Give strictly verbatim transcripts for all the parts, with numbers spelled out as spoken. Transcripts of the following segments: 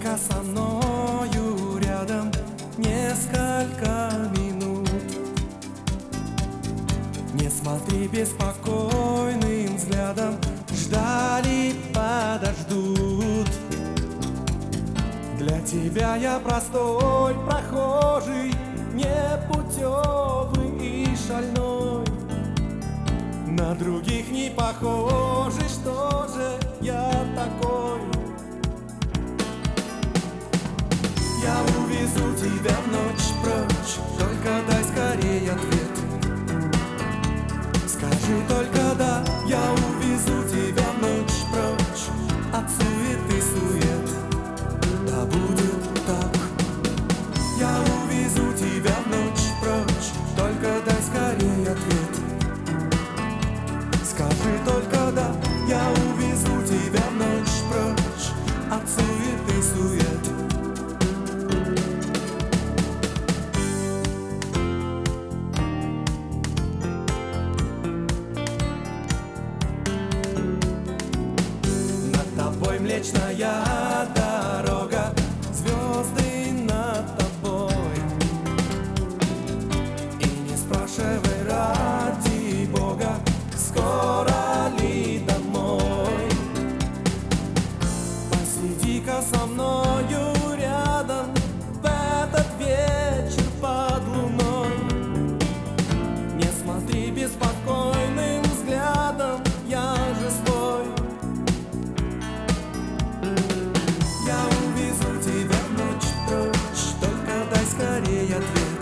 только со мною рядом несколько минут. Не смотри беспокойным взглядом, ждали, подождут. Для тебя я простой прохожий, непутевый и шальной, на других не похожий, что же я такой? Я увезу тебя в ночь прочь, только дай скорее ответ. Скажи только да, я увезу тебя в ночь прочь от суеты сует. Да будет так. Я увезу тебя в ночь прочь, только дай скорее ответ. Скажи только да, я увезу тебя в ночь прочь от суеты сует. Млечная дорога, звезды над тобой. И не спрашивай ради Бога, скоро ли домой. Посиди-ка со мною рядом в этот вечер под луной. Не смотри беспокойным взглядом, я же свой. Скорее ответ.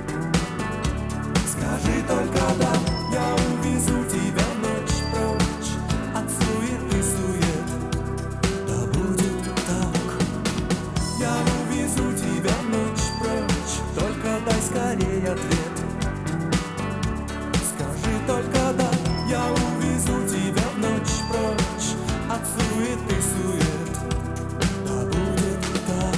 Скажи только да, я увезу тебя в ночь прочь от суеты сует. Да будет так. Я увезу тебя в ночь прочь, только дай скорее ответ. Скажи только да, я увезу тебя в ночь прочь от суеты сует. Да будет так.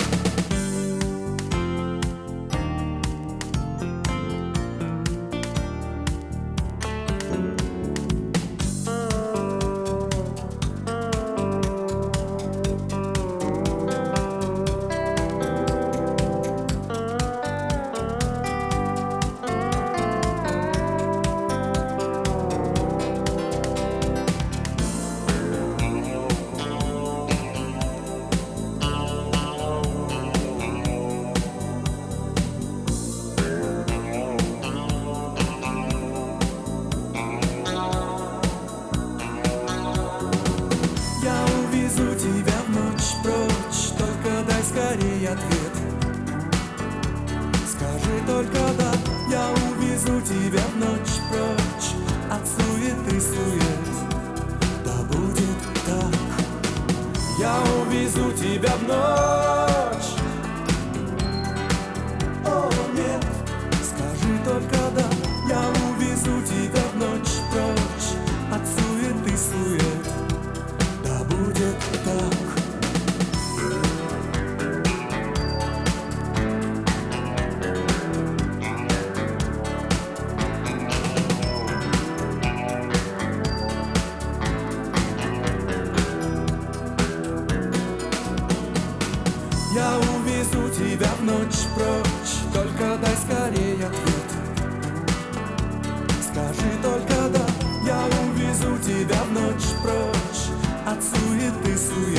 Увезу тебя в ночь прочь, только дай скорее ответ. Скажи только да, я увезу тебя в ночь прочь от суеты сует. Да будет так. Я увезу тебя в ночь. О, нет. Скажи только да, я увезу тебя в ночь прочь от суеты сует. Да будет так. Я увезу тебя в ночь прочь, только дай скорее ответ. Скажи только да, я увезу тебя в ночь прочь от суеты сует.